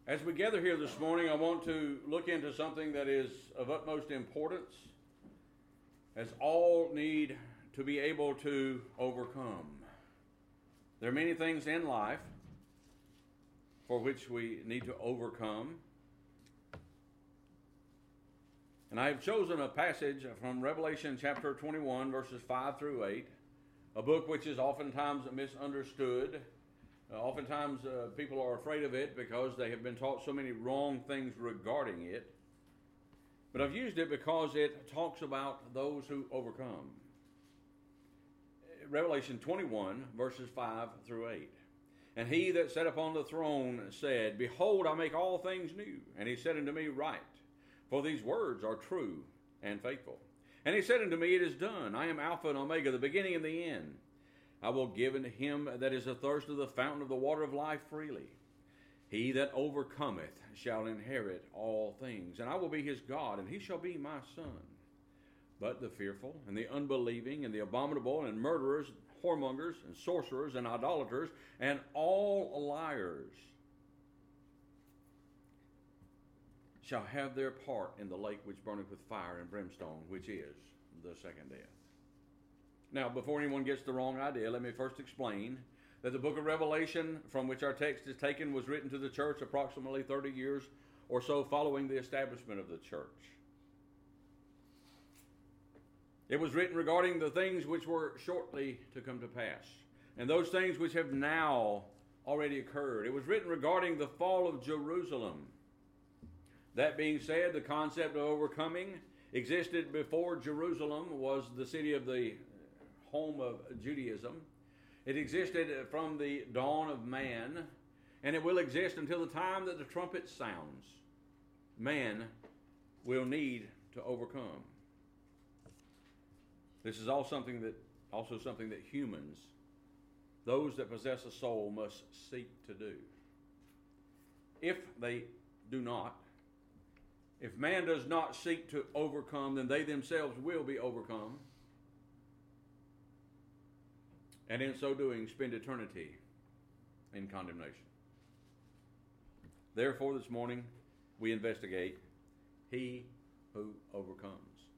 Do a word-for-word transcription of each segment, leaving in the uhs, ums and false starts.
As we gather here this morning, I want to look into something that is of utmost importance, as all need to be able to overcome. There are many things in life for which we need to overcome. And I have chosen a passage from Revelation chapter twenty-one, verses five through eight, a book which is oftentimes misunderstood. Uh, oftentimes uh, people are afraid of it because they have been taught so many wrong things regarding it. But I've used it because it talks about those who overcome. Revelation twenty-one, verses five through eight. And he that sat upon the throne said, Behold, I make all things new. And he said unto me, Write, for these words are true and faithful. And he said unto me, It is done. I am Alpha and Omega, the beginning and the end. I will give unto him that is athirst of the fountain of the water of life freely. He that overcometh shall inherit all things. And I will be his God, and he shall be my son. But the fearful, and the unbelieving, and the abominable, and murderers, whoremongers, and sorcerers, and idolaters, and all liars shall have their part in the lake which burneth with fire and brimstone, which is the second death. Now, before anyone gets the wrong idea, let me first explain that the book of Revelation, from which our text is taken, was written to the church approximately thirty years or so following the establishment of the church. It was written regarding the things which were shortly to come to pass, and those things which have now already occurred. It was written regarding the fall of Jerusalem. That being said, the concept of overcoming existed before Jerusalem was the city of the home of Judaism. It existed from the dawn of man, and it will exist until the time that the trumpet sounds. Man will need to overcome. This is all something that, also something that humans, those that possess a soul, must seek to do. If they do not, if man does not seek to overcome, then they themselves will be overcome, and in so doing spend eternity in condemnation. Therefore, this morning we investigate he who overcomes.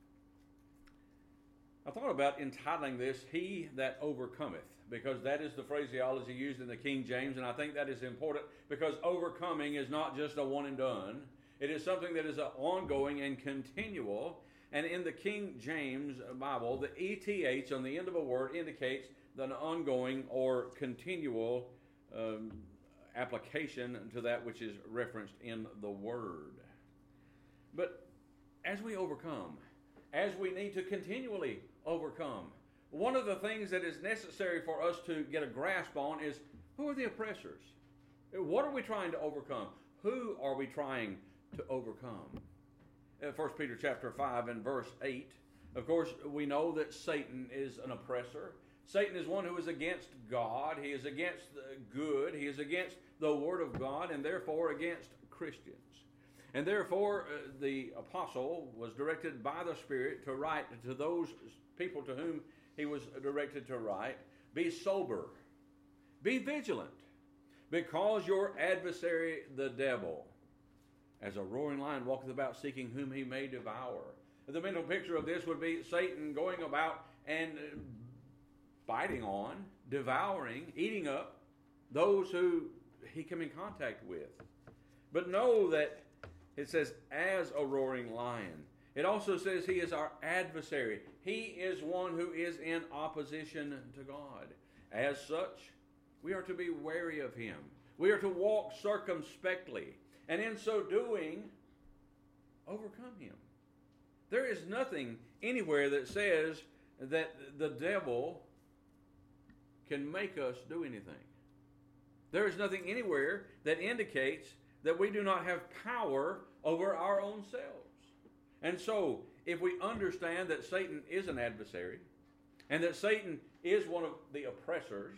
I thought about entitling this, He That Overcometh, because that is the phraseology used in the King James, and I think that is important because overcoming is not just a one and done. It is something that is an ongoing and continual. And in the King James Bible, the E T H on the end of a word indicates an ongoing or continual um, application to that which is referenced in the word. But as we overcome, as we need to continually overcome, one of the things that is necessary for us to get a grasp on is, who are the oppressors? What are we trying to overcome? Who are we trying to overcome? First Peter chapter five and verse eight. Of course, we know that Satan is an oppressor. Satan is one who is against God. He is against the good. He is against the Word of God, and therefore against Christians. And therefore, uh, the apostle was directed by the Spirit to write to those people to whom he was directed to write, Be sober, be vigilant, because your adversary, the devil, as a roaring lion walketh about seeking whom he may devour. The mental picture of this would be Satan going about and biting on, devouring, eating up those who he came in contact with. But know that it says, as a roaring lion. It also says he is our adversary. He is one who is in opposition to God. As such, we are to be wary of him. We are to walk circumspectly, and in so doing, overcome him. There is nothing anywhere that says that the devil can make us do anything. There is nothing anywhere that indicates that we do not have power over our own selves. And so, if we understand that Satan is an adversary, and that Satan is one of the oppressors,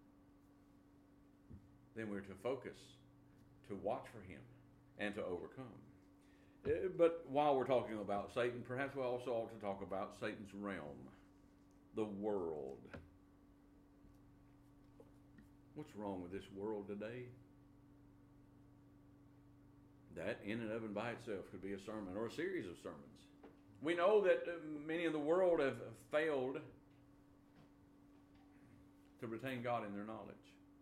then we're to focus, to watch for him, and to overcome. But while we're talking about Satan, perhaps we also ought to talk about Satan's realm, the world. What's wrong with this world today? That in and of and by itself could be a sermon or a series of sermons. We know that many in the world have failed to retain God in their knowledge.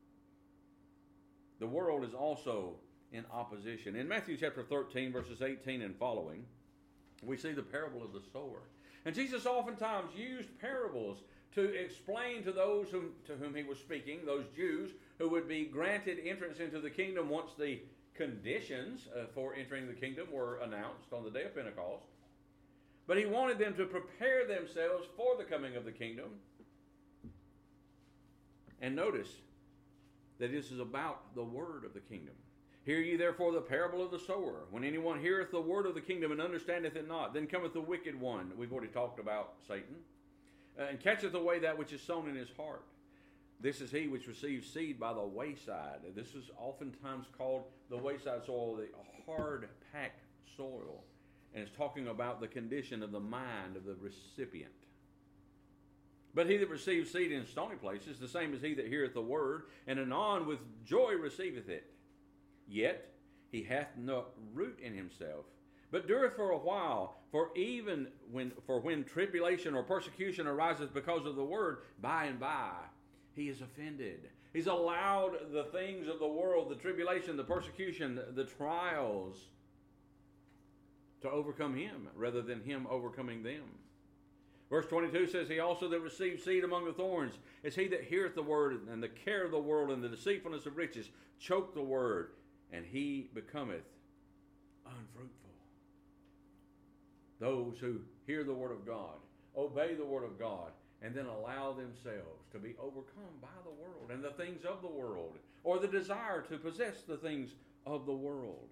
The world is also in opposition. In Matthew chapter thirteen, verses eighteen and following, we see the parable of the sower. And Jesus oftentimes used parables to explain to those whom, to whom he was speaking, those Jews who would be granted entrance into the kingdom once the conditions uh, for entering the kingdom were announced on the day of Pentecost. But he wanted them to prepare themselves for the coming of the kingdom. And notice that this is about the word of the kingdom. Hear ye therefore the parable of the sower. When anyone heareth the word of the kingdom and understandeth it not, then cometh the wicked one. We've already talked about Satan. Uh, and catcheth away that which is sown in his heart. This is he which receives seed by the wayside. This is oftentimes called the wayside soil, the hard-packed soil. And it's talking about the condition of the mind of the recipient. But he that receives seed in stony places, the same as he that heareth the word, and anon with joy receiveth it. Yet he hath no root in himself, but dureth for a while. For even when, for when tribulation or persecution ariseth because of the word, by and by he is offended. He's allowed the things of the world, the tribulation, the persecution, the trials, to overcome him rather than him overcoming them. Verse twenty-two says, he also that receives seed among the thorns is he that heareth the word, and the care of the world and the deceitfulness of riches choke the word, and he becometh unfruitful. Those who hear the word of God, obey the word of God, and then allow themselves to be overcome by the world and the things of the world, or the desire to possess the things of the world.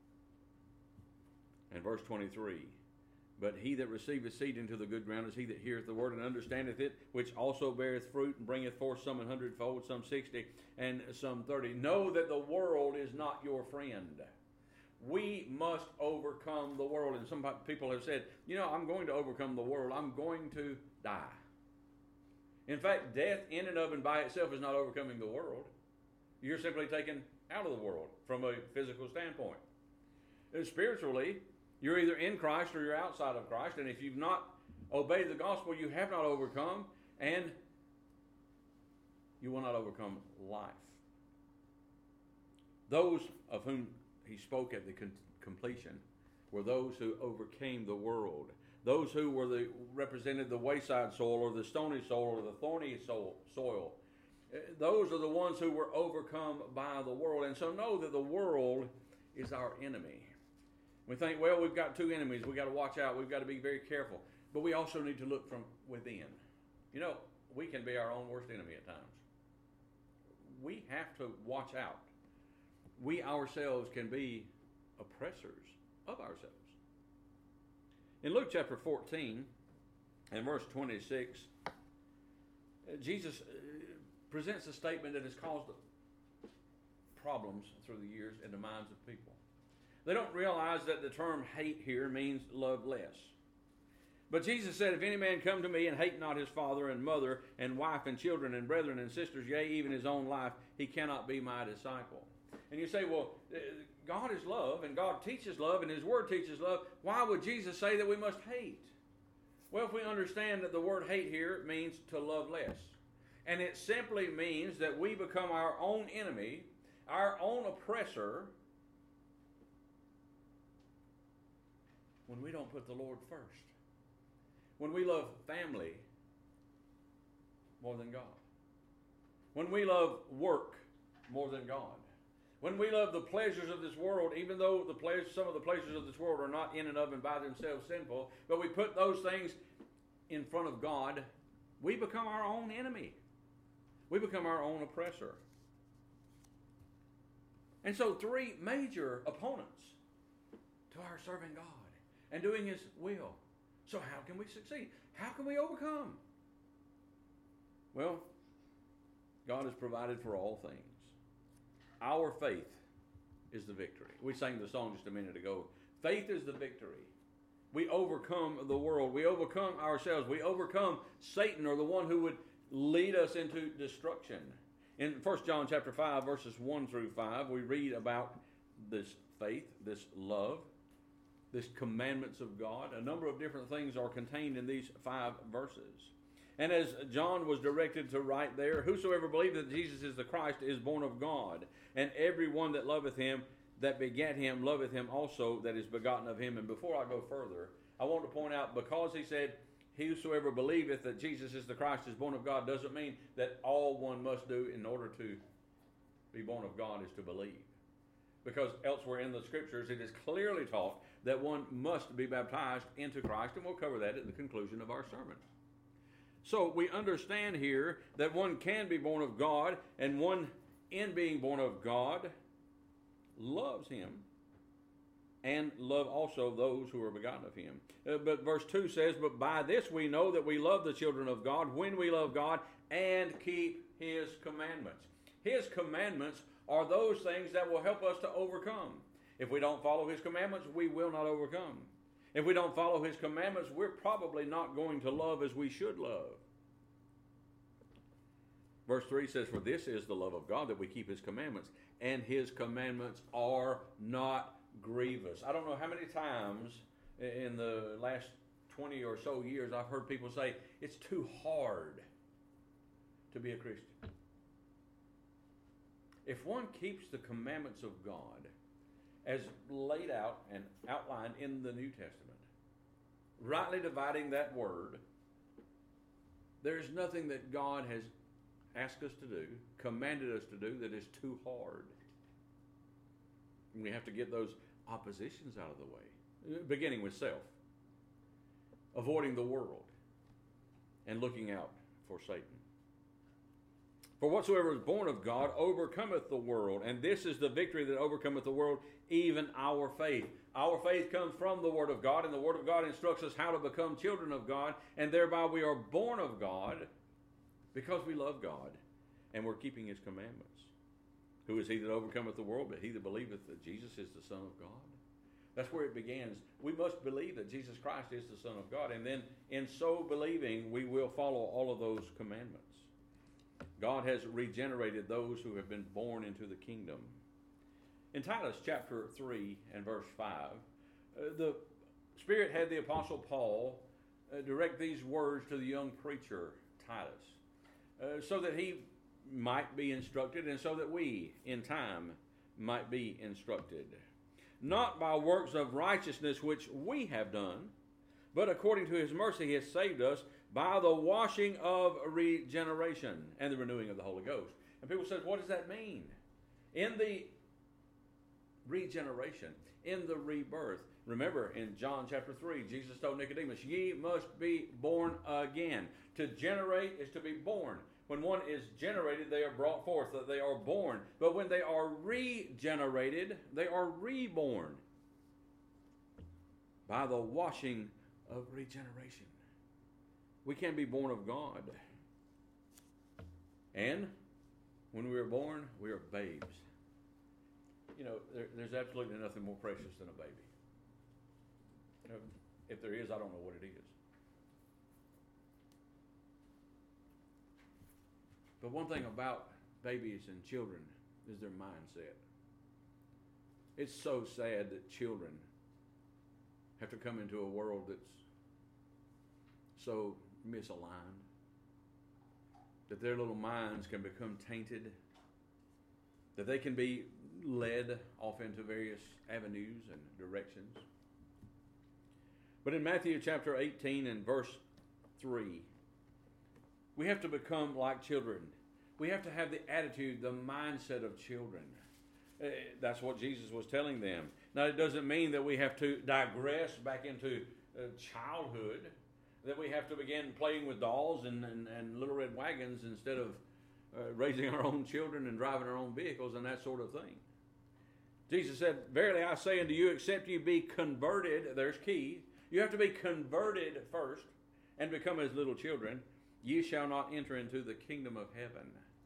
And verse twenty-three, but he that receiveth seed into the good ground is he that heareth the word and understandeth it, which also beareth fruit and bringeth forth some an hundredfold, some sixty, and some thirty. Know that the world is not your friend. We must overcome the world. And some people have said, you know, I'm going to overcome the world. I'm going to die. In fact, death in and of and by itself is not overcoming the world. You're simply taken out of the world from a physical standpoint. And spiritually, you're either in Christ or you're outside of Christ. And if you've not obeyed the gospel, you have not overcome, and you will not overcome life. Those of whom he spoke at the con- completion were those who overcame the world. Those who were the represented the wayside soil or the stony soil or the thorny soil, soil. Those are the ones who were overcome by the world. And so know that the world is our enemy. We think, well, we've got two enemies. We've got to watch out. We've got to be very careful. But we also need to look from within. You know, we can be our own worst enemy at times. We have to watch out. We ourselves can be oppressors of ourselves. In Luke chapter fourteen and verse twenty-six, Jesus presents a statement that has caused problems through the years in the minds of people. They don't realize that the term hate here means love less. But Jesus said, if any man come to me and hate not his father and mother and wife and children and brethren and sisters, yea, even his own life, he cannot be my disciple. And you say, well, God is love, and God teaches love, and his word teaches love. Why would Jesus say that we must hate? Well, if we understand that the word hate here means to love less. And it simply means that we become our own enemy, our own oppressor, when we don't put the Lord first. When we love family more than God. When we love work more than God. When we love the pleasures of this world, even though the pleasures, some of the pleasures of this world are not in and of and by themselves sinful, but we put those things in front of God, we become our own enemy. We become our own oppressor. And so three major opponents to our serving God and doing his will. So how can we succeed? How can we overcome? Well, God has provided for all things. Our faith is the victory. We sang the song just a minute ago. Faith is the victory. We overcome the world. We overcome ourselves. We overcome Satan, or the one who would lead us into destruction. In First John chapter five, verses one through five, we read about this faith, this love, this commandments of God. A number of different things are contained in these five verses. And as John was directed to write there, whosoever believeth that Jesus is the Christ is born of God, and every one that loveth him, that begat him, loveth him also that is begotten of him. And before I go further, I want to point out, because he said, whosoever believeth that Jesus is the Christ is born of God, doesn't mean that all one must do in order to be born of God is to believe. Because elsewhere in the Scriptures it is clearly taught that one must be baptized into Christ, and we'll cover that at the conclusion of our sermon. So we understand here that one can be born of God, and one, in being born of God, loves him, and love also those who are begotten of him. Uh, but verse two says, but by this we know that we love the children of God, when we love God and keep his commandments. His commandments are those things that will help us to overcome. If we don't follow his commandments, we will not overcome. If we don't follow his commandments, we're probably not going to love as we should love. Verse three says, for this is the love of God, that we keep his commandments, and his commandments are not grievous. I don't know how many times in the last twenty or so years I've heard people say, it's too hard to be a Christian. If one keeps the commandments of God as laid out and outlined in the New Testament, rightly dividing that word, there's nothing that God has asked us to do, commanded us to do, that is too hard. And we have to get those oppositions out of the way, beginning with self, avoiding the world, and looking out for Satan. For whatsoever is born of God overcometh the world, and this is the victory that overcometh the world, even our faith. Our faith comes from the Word of God, and the Word of God instructs us how to become children of God, and thereby we are born of God because we love God, and we're keeping his commandments. Who is he that overcometh the world, but he that believeth that Jesus is the Son of God? That's where it begins. We must believe that Jesus Christ is the Son of God, and then in so believing, we will follow all of those commandments. God has regenerated those who have been born into the kingdom. In Titus chapter three and verse five, uh, the Spirit had the Apostle Paul uh, direct these words to the young preacher, Titus, uh, so that he might be instructed, and so that we, in time, might be instructed. Not by works of righteousness which we have done, but according to his mercy he has saved us by the washing of regeneration and the renewing of the Holy Ghost. And people say, what does that mean? In the regeneration, in the rebirth. Remember, in John chapter three, Jesus told Nicodemus, ye must be born again. To generate is to be born. When one is generated, they are brought forth, that they are born. But when they are regenerated, they are reborn by the washing of regeneration. We can be born of God. And when we are born, we are babes. You know, there, there's absolutely nothing more precious than a baby. You know, if there is, I don't know what it is. But one thing about babies and children is their mindset. It's so sad that children have to come into a world that's so misaligned, that their little minds can become tainted, that they can be led off into various avenues and directions. But in Matthew chapter eighteen and verse three, we have to become like children. We have to have the attitude, the mindset of children. Uh, that's what Jesus was telling them. Now, it doesn't mean that we have to digress back into uh, childhood, that we have to begin playing with dolls and, and, and little red wagons instead of uh, raising our own children and driving our own vehicles and that sort of thing. Jesus said, verily I say unto you, except you be converted, there's key, you have to be converted first and become as little children, ye shall not enter into the kingdom of heaven.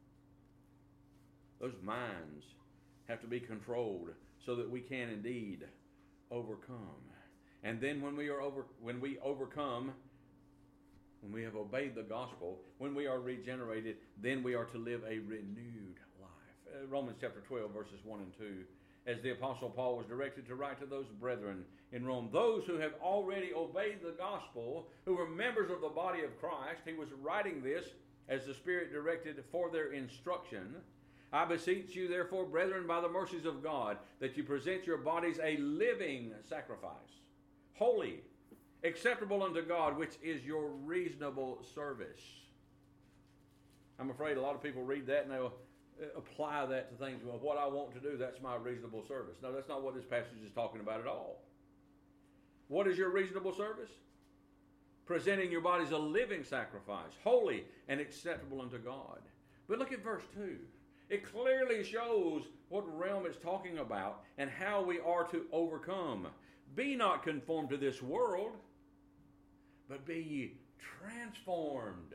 Those minds have to be controlled so that we can indeed overcome. And then when we are over, when we overcome, when we have obeyed the gospel, when we are regenerated, then we are to live a renewed life. Uh, Romans chapter twelve, verses one and two as the Apostle Paul was directed to write to those brethren in Rome. Those who have already obeyed the gospel, who were members of the body of Christ, he was writing this as the Spirit directed for their instruction. I beseech you, therefore, brethren, by the mercies of God, that you present your bodies a living sacrifice, holy, acceptable unto God, which is your reasonable service. I'm afraid a lot of people read that and they'll apply that to things. Well, what I want to do, that's my reasonable service. No, that's not what this passage is talking about at all. What is your reasonable service? Presenting your bodies a living sacrifice, holy and acceptable unto God. But look at verse two. It clearly shows what realm it's talking about and how we are to overcome. Be not conformed to this world, but be ye transformed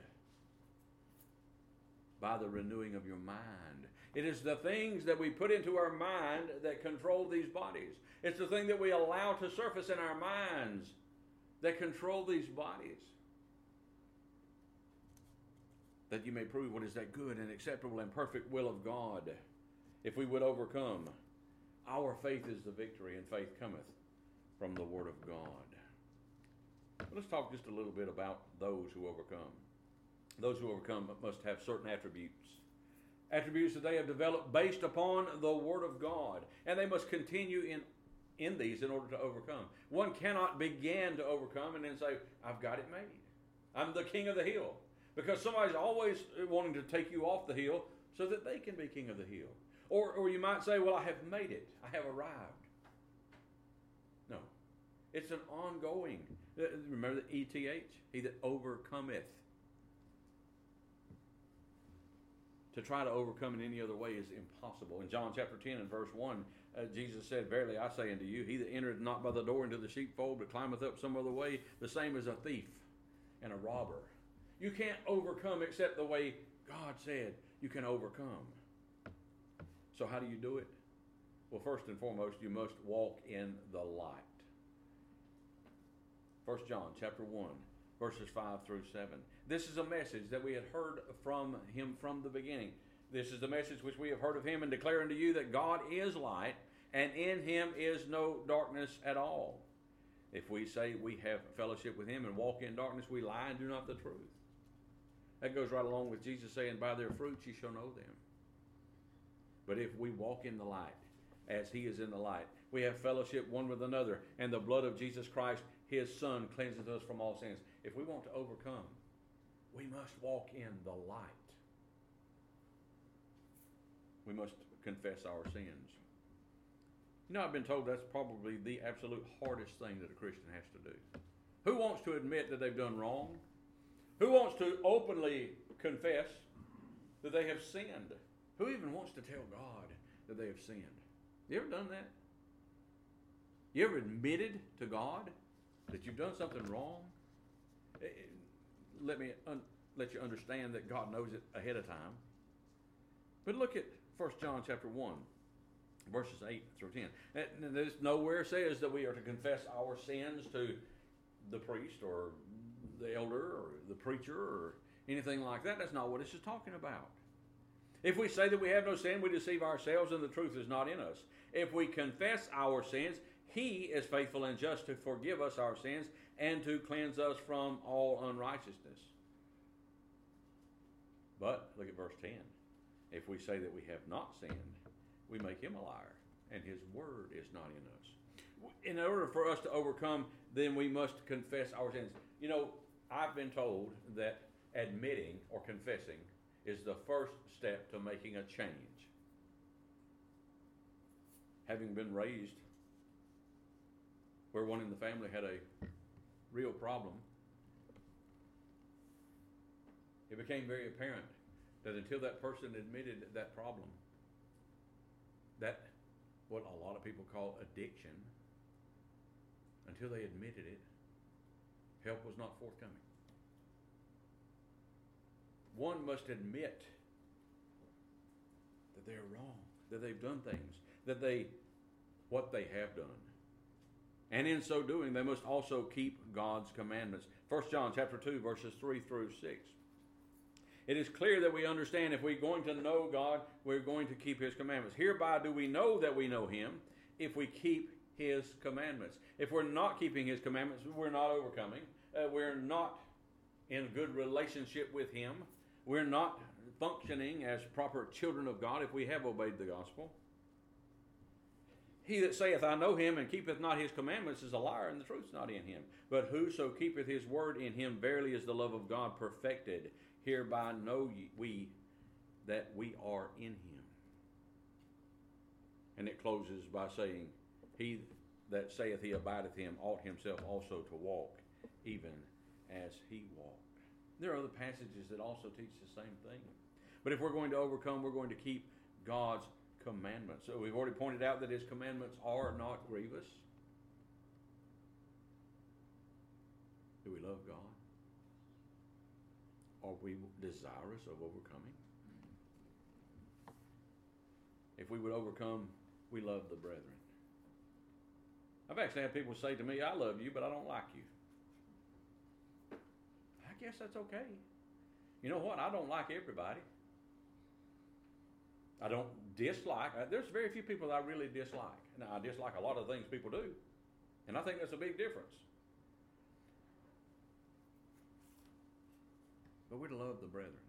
by the renewing of your mind. It is the things that we put into our mind that control these bodies. It's the thing that we allow to surface in our minds that control these bodies. That you may prove what is that good and acceptable and perfect will of God. If we would overcome, our faith is the victory, and faith cometh from the Word of God. But let's talk just a little bit about those who overcome. Those who overcome must have certain attributes. Attributes that they have developed based upon the Word of God. And they must continue in, in these in order to overcome. One cannot begin to overcome and then say, I've got it made. I'm the king of the hill. Because somebody's always wanting to take you off the hill so that they can be king of the hill. Or, or you might say, well, I have made it. I have arrived. No. It's an ongoing. Remember the E T H? He that overcometh. To try to overcome in any other way is impossible. In John chapter ten and verse one, uh, Jesus said, Verily I say unto you, he that entereth not by the door into the sheepfold, but climbeth up some other way, the same is a thief and a robber. You can't overcome except the way God said you can overcome. So how do you do it? Well, first and foremost, you must walk in the light. First John chapter one, verses five through seven. This is a message that we had heard from him from the beginning. This is the message which we have heard of him and declare unto you that God is light, and in him is no darkness at all. If we say we have fellowship with him and walk in darkness, we lie and do not the truth. That goes right along with Jesus saying, by their fruits ye shall know them. But if we walk in the light, as he is in the light, we have fellowship one with another, and the blood of Jesus Christ, his Son, cleanses us from all sins. If we want to overcome, we must walk in the light. We must confess our sins. You know, I've been told that's probably the absolute hardest thing that a Christian has to do. Who wants to admit that they've done wrong? Who wants to openly confess that they have sinned? Who even wants to tell God that they have sinned? You ever done that? You ever admitted to God that you've done something wrong? Let me un- let you understand that God knows it ahead of time. But look at First John chapter one, verses eight through ten. And there's nowhere says that we are to confess our sins to the priest or the elder or the preacher or anything like that. That's not what this is talking about. If we say that we have no sin, we deceive ourselves and the truth is not in us. If we confess our sins, he is faithful and just to forgive us our sins and to cleanse us from all unrighteousness. But, look at verse ten. If we say that we have not sinned, we make him a liar, and his word is not in us. In order for us to overcome, then we must confess our sins. You know, I've been told that admitting or confessing is the first step to making a change. Having been raised where one in the family had a real problem, it became very apparent that until that person admitted that problem, that what a lot of people call addiction, until they admitted it, help was not forthcoming. One must admit that they are wrong, that they've done things, that they, what they have done. And in so doing, they must also keep God's commandments. First John chapter two, verses three through six. It is clear that we understand if we're going to know God, we're going to keep His commandments. Hereby do we know that we know Him, if we keep His commandments. If we're not keeping His commandments, we're not overcoming. Uh, we're not in a good relationship with Him. We're not functioning as proper children of God if we have obeyed the gospel. He that saith, I know Him, and keepeth not His commandments is a liar, and the truth is not in him. But whoso keepeth His word, in him verily is the love of God perfected. Hereby know ye, we that we are in Him. And it closes by saying, He that saith he abideth Him ought himself also to walk, even as He walked. There are other passages that also teach the same thing. But if we're going to overcome, we're going to keep God's commandments. So we've already pointed out that His commandments are not grievous. Do we love God? Are we desirous of overcoming? If we would overcome, we love the brethren. I've actually had people say to me, I love you, but I don't like you. I guess that's okay. You know what? I don't like everybody. I don't dislike. There's very few people that I really dislike. Now, I dislike a lot of things people do. And I think that's a big difference. But we're to love the brethren.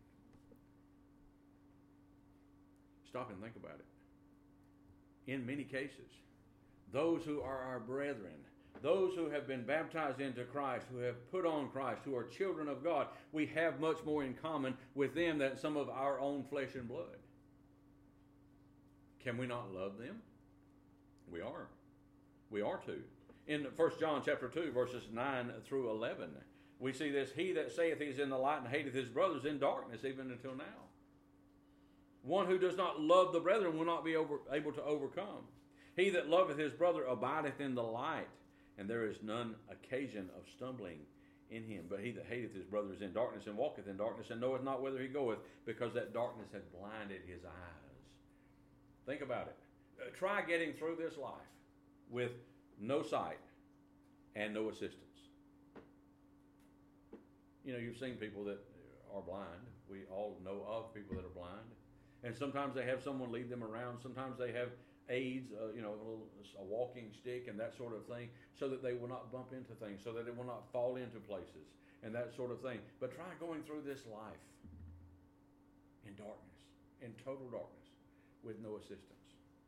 Stop and think about it. In many cases, those who are our brethren, those who have been baptized into Christ, who have put on Christ, who are children of God, we have much more in common with them than some of our own flesh and blood. Can we not love them? We are. We are to. In First John chapter two, verses nine through eleven, we see this, he that saith he is in the light and hateth his brothers in darkness, even until now. One who does not love the brethren will not be over, able to overcome. He that loveth his brother abideth in the light, and there is none occasion of stumbling in him. But he that hateth his brother is in darkness, and walketh in darkness, and knoweth not whither he goeth, because that darkness hath blinded his eyes. Think about it. Uh, try getting through this life with no sight and no assistance. You know, you've seen people that are blind. We all know of people that are blind. And sometimes they have someone lead them around. Sometimes they have aids, uh, you know, a, little, a walking stick and that sort of thing, so that they will not bump into things, so that they will not fall into places and that sort of thing. But try going through this life in darkness, in total darkness, with no assistance.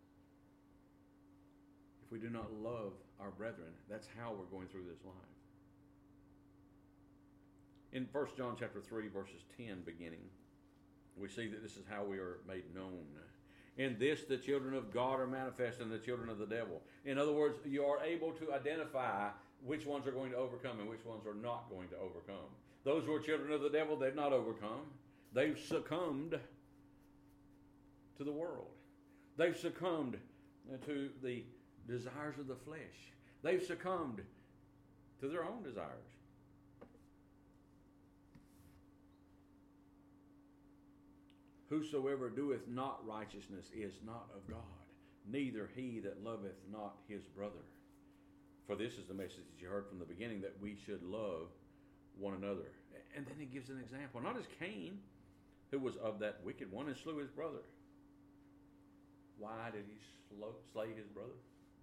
If we do not love our brethren, that's how we're going through this life. In First John chapter three, verses ten beginning, we see that this is how we are made known. In this, the children of God are manifest and the children of the devil. In other words, you are able to identify which ones are going to overcome and which ones are not going to overcome. Those who are children of the devil, they've not overcome. They've succumbed to the world. They've succumbed to the desires of the flesh. They've succumbed to their own desires. Whosoever doeth not righteousness is not of God, neither he that loveth not his brother. For this is the message that you heard from the beginning, that we should love one another. And then he gives an example, not as Cain, who was of that wicked one and slew his brother. Why did he slow, slay his brother?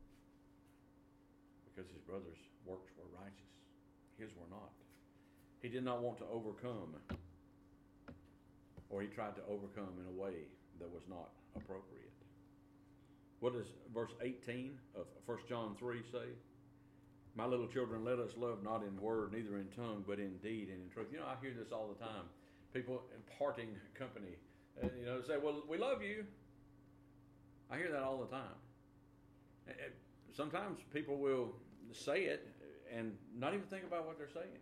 Because his brother's works were righteous. His were not. He did not want to overcome, or he tried to overcome in a way that was not appropriate. What does verse eighteen of First John three say? My little children, let us love not in word, neither in tongue, but in deed and in truth. You know, I hear this all the time. People imparting company, uh, you know, say, well, we love you. I hear that all the time. Sometimes people will say it and not even think about what they're saying.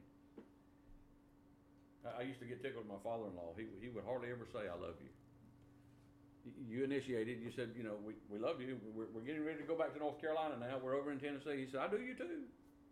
I used to get tickled with my father-in-law. He he would hardly ever say, I love you. You initiated, you said, you know, we, we love you. We're, we're getting ready to go back to North Carolina now. We're over in Tennessee. He said, I do you too.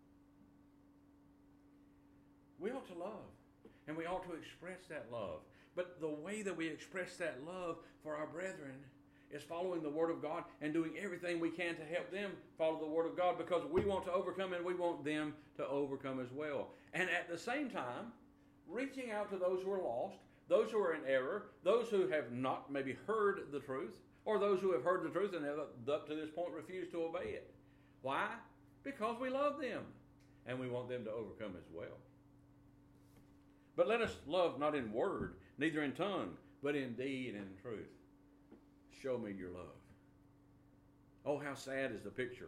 We ought to love, and we ought to express that love. But the way that we express that love for our brethren is following the Word of God and doing everything we can to help them follow the Word of God, because we want to overcome and we want them to overcome as well. And at the same time, reaching out to those who are lost, those who are in error, those who have not maybe heard the truth, or those who have heard the truth and have up to this point refused to obey it. Why? Because we love them, and we want them to overcome as well. But let us love not in word, neither in tongue, but in deed and in truth. Show me your love. Oh, how sad is the picture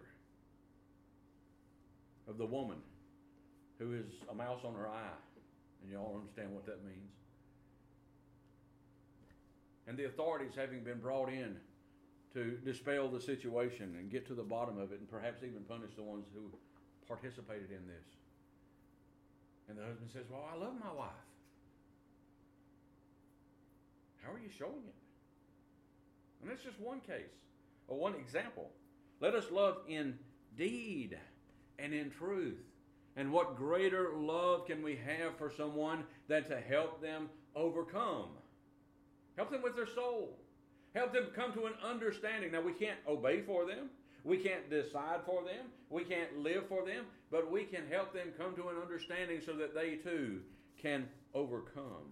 of the woman who is a mouse on her eye. And you all understand what that means. And the authorities having been brought in to dispel the situation and get to the bottom of it and perhaps even punish the ones who participated in this. And the husband says, well, I love my wife. How are you showing it? And that's just one case, or one example. Let us love in deed and in truth. And what greater love can we have for someone than to help them overcome? Help them with their soul. Help them come to an understanding. Now, we can't obey for them. We can't decide for them. We can't live for them. But we can help them come to an understanding so that they too can overcome.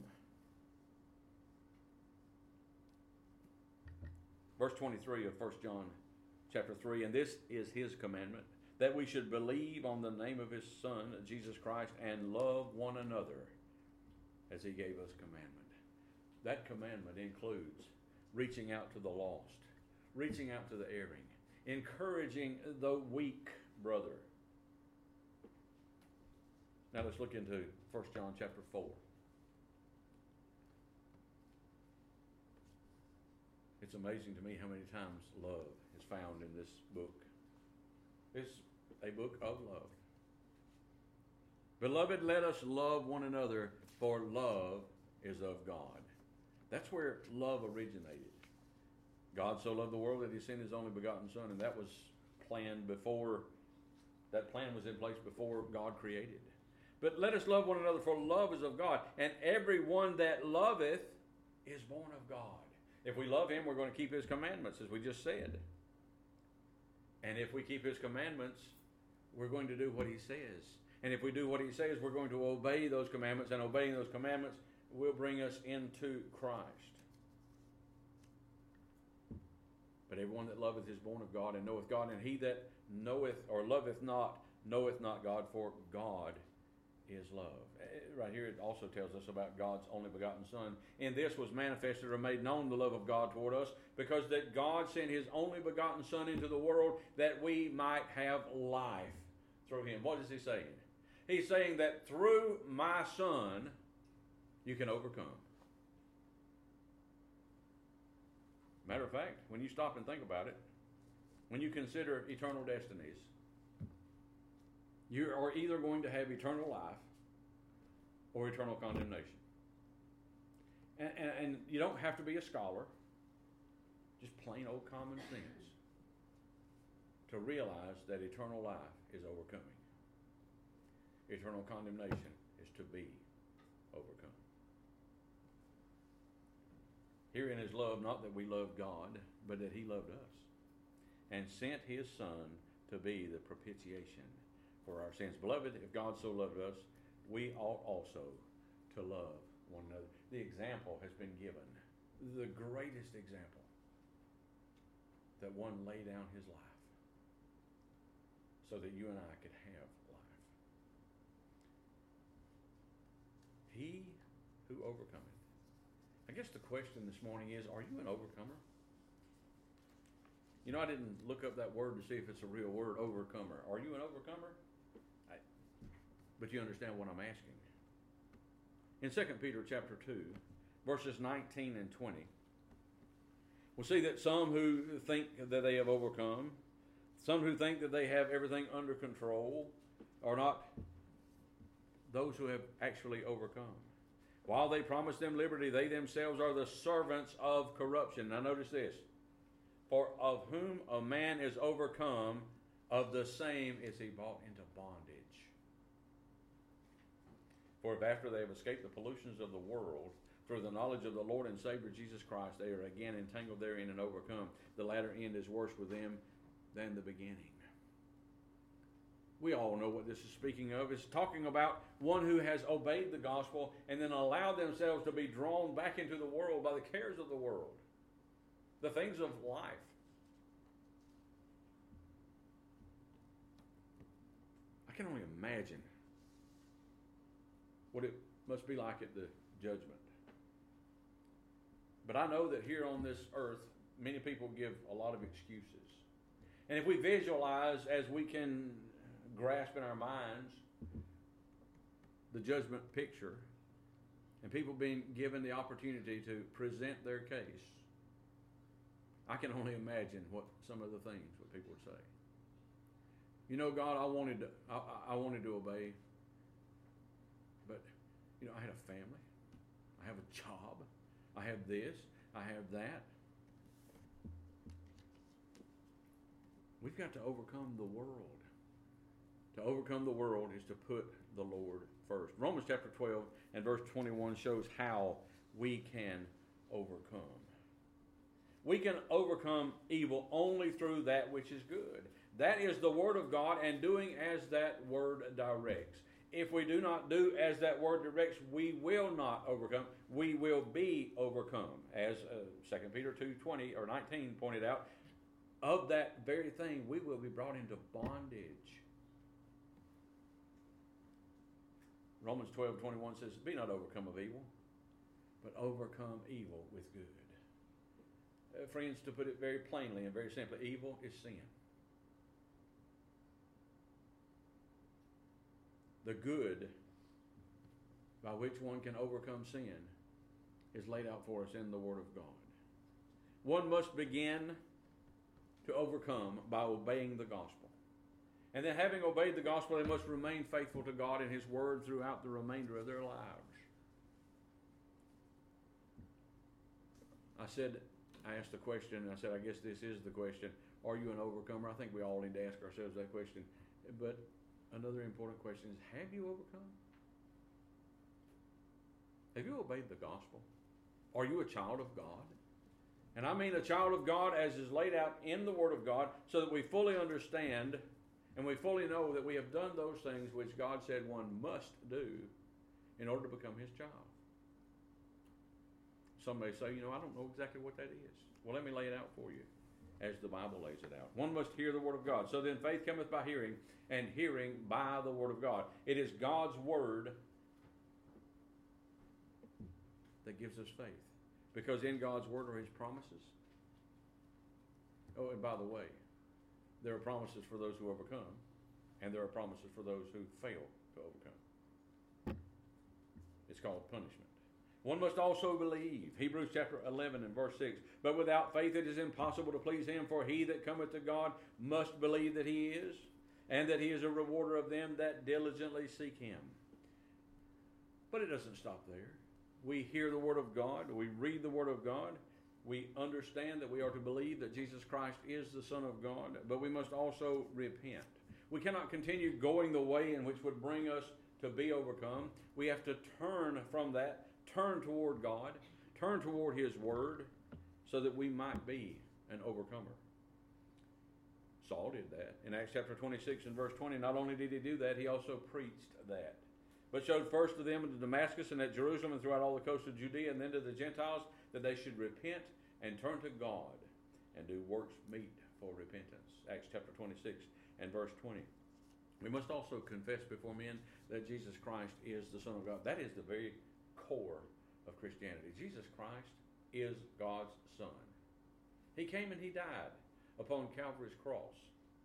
Verse twenty-three of First John chapter three, and this is his commandment, that we should believe on the name of his Son, Jesus Christ, and love one another as he gave us commandment. That commandment includes reaching out to the lost, reaching out to the erring, encouraging the weak brother. Now let's look into First John chapter four. It's amazing to me how many times love is found in this book. It's a book of love. Beloved, let us love one another, for love is of God. That's where love originated. God so loved the world that he sent his only begotten Son, and that was planned before, that plan was in place before God created. But let us love one another, for love is of God, and everyone that loveth is born of God. If we love him, we're going to keep his commandments, as we just said. And if we keep his commandments, we're going to do what he says. And if we do what he says, we're going to obey those commandments, and obeying those commandments will bring us into Christ. But everyone that loveth is born of God and knoweth God, and he that knoweth or loveth not knoweth not God, for God is love. Right here it also tells us about God's only begotten Son. In this was manifested or made known the love of God toward us, because that God sent his only begotten Son into the world that we might have life through him. What is he saying? He's saying that through my Son you can overcome. Matter of fact, when you stop and think about it, when you consider eternal destinies, you are either going to have eternal life or eternal condemnation. And, and, and you don't have to be a scholar, just plain old common sense, to realize that eternal life is overcoming. Eternal condemnation is to be overcome. Herein is love, not that we love God, but that he loved us and sent his Son to be the propitiation for our sins. Beloved, if God so loved us, we ought also to love one another. The example has been given, the greatest example, that one lay down his life so that you and I could have life. He who overcometh. I guess the question this morning is, are you an overcomer? You know, I didn't look up that word to see if it's a real word, overcomer. Are you an overcomer? I, but you understand what I'm asking. In Second Peter chapter two, verses nineteen and twenty, we'll see that some who think that they have overcome, some who think that they have everything under control, are not those who have actually overcome. While they promise them liberty, they themselves are the servants of corruption. Now notice this. For of whom a man is overcome, of the same is he brought into bondage. For if after they have escaped the pollutions of the world, through the knowledge of the Lord and Savior Jesus Christ, they are again entangled therein and overcome, the latter end is worse with them than the beginning. We all know what this is speaking of. It's talking about one who has obeyed the gospel and then allowed themselves to be drawn back into the world by the cares of the world, the things of life. I can only imagine what it must be like at the judgment. But I know that here on this earth, many people give a lot of excuses. And if we visualize as we can grasp in our minds the judgment picture and people being given the opportunity to present their case, I can only imagine what some of the things what people would say. You know, God, I wanted to, I, I wanted to obey, but you know, I had a family, I have a job, I have this, I have that. We've got to overcome the world. To overcome the world is to put the Lord first. Romans chapter twelve and verse twenty-one shows how we can overcome. We can overcome evil only through that which is good. That is the Word of God and doing as that Word directs. If we do not do as that Word directs, we will not overcome. We will be overcome. As uh, Second Peter two twenty or nineteen pointed out, of that very thing we will be brought into bondage. Romans twelve twenty-one says, be not overcome of evil, but overcome evil with good. Uh, friends, to put it very plainly and very simply, evil is sin. The good by which one can overcome sin is laid out for us in the Word of God. One must begin to overcome by obeying the gospel. And then having obeyed the gospel, they must remain faithful to God and His Word throughout the remainder of their lives. I said, I asked the question, and I said, I guess this is the question. Are you an overcomer? I think we all need to ask ourselves that question. But another important question is, have you overcome? Have you obeyed the gospel? Are you a child of God? And I mean a child of God as is laid out in the Word of God, so that we fully understand and we fully know that we have done those things which God said one must do in order to become His child. Some may say, you know, I don't know exactly what that is. Well, let me lay it out for you as the Bible lays it out. One must hear the Word of God. So then faith cometh by hearing, and hearing by the Word of God. It is God's Word that gives us faith. Because in God's Word are His promises. Oh, and by the way, there are promises for those who overcome, and there are promises for those who fail to overcome. It's called punishment. One must also believe. Hebrews chapter eleven and verse six. But without faith it is impossible to please Him, for he that cometh to God must believe that He is, and that He is a rewarder of them that diligently seek Him. But it doesn't stop there. We hear the Word of God. We read the Word of God. We understand that we are to believe that Jesus Christ is the Son of God. But we must also repent. We cannot continue going the way in which would bring us to be overcome. We have to turn from that, turn toward God, turn toward His Word, so that we might be an overcomer. Saul did that. In Acts chapter twenty-six and verse twenty, not only did he do that, he also preached that. But showed first to them in Damascus and at Jerusalem and throughout all the coast of Judea, and then to the Gentiles, that they should repent and turn to God and do works meet for repentance. Acts chapter twenty-six and verse twenty. We must also confess before men that Jesus Christ is the Son of God. That is the very core of Christianity. Jesus Christ is God's Son. He came and He died upon Calvary's cross.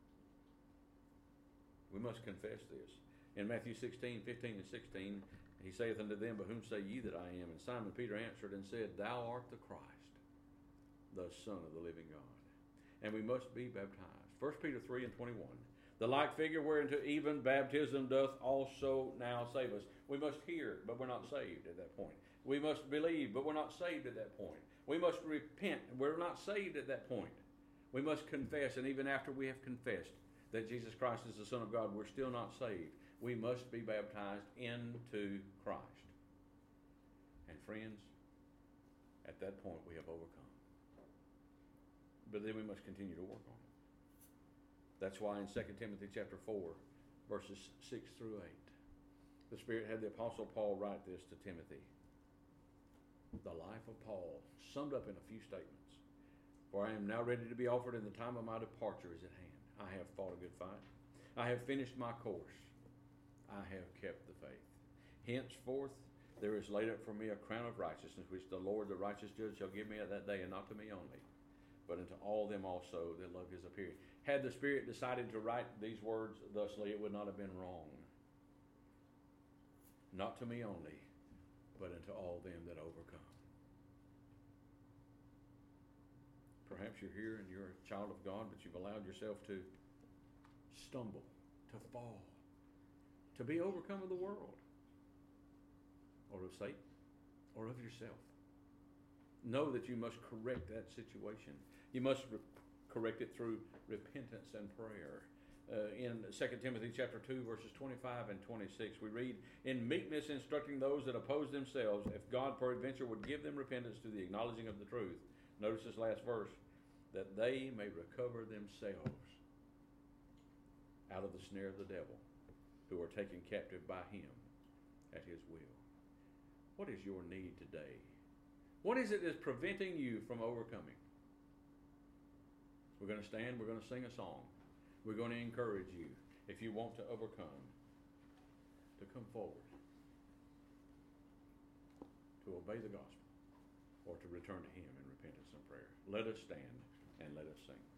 We must confess this. In Matthew sixteen, fifteen and sixteen, He saith unto them, But whom say ye that I am? And Simon Peter answered and said, Thou art the Christ, the Son of the living God. And we must be baptized. First Peter three and twenty-one. The like figure whereunto even baptism doth also now save us. We must hear, but we're not saved at that point. We must believe, but we're not saved at that point. We must repent, we're not saved at that point. We must confess, and even after we have confessed that Jesus Christ is the Son of God, we're still not saved. We must be baptized into Christ. And friends, at that point we have overcome. But then we must continue to work on it. That's why in Second Timothy chapter four, verses six through eight. The Spirit had the Apostle Paul write this to Timothy. The life of Paul, summed up in a few statements. For I am now ready to be offered, and the time of my departure is at hand. I have fought a good fight. I have finished my course. I have kept the faith. Henceforth there is laid up for me a crown of righteousness, which the Lord, the righteous judge, shall give me at that day, and not to me only, but unto all them also that love his appearing. Had the Spirit decided to write these words thusly, it would not have been wrong. Not to me only, but unto all them that overcome. Perhaps you're here and you're a child of God, but you've allowed yourself to stumble, to fall, to be overcome of the world, or of Satan, or of yourself. Know that you must correct that situation. You must re- correct it through repentance and prayer. Uh, in Second Timothy chapter two, verses twenty-five and twenty-six, we read, in meekness instructing those that oppose themselves, if God peradventure would give them repentance to the acknowledging of the truth. Notice this last verse, that they may recover themselves out of the snare of the devil, who are taken captive by him at his will. What is your need today? What is it that's preventing you from overcoming? We're going to stand, we're going to sing a song. We're going to encourage you, if you want to overcome, to come forward, to obey the gospel, or to return to him in repentance and prayer. Let us stand and let us sing.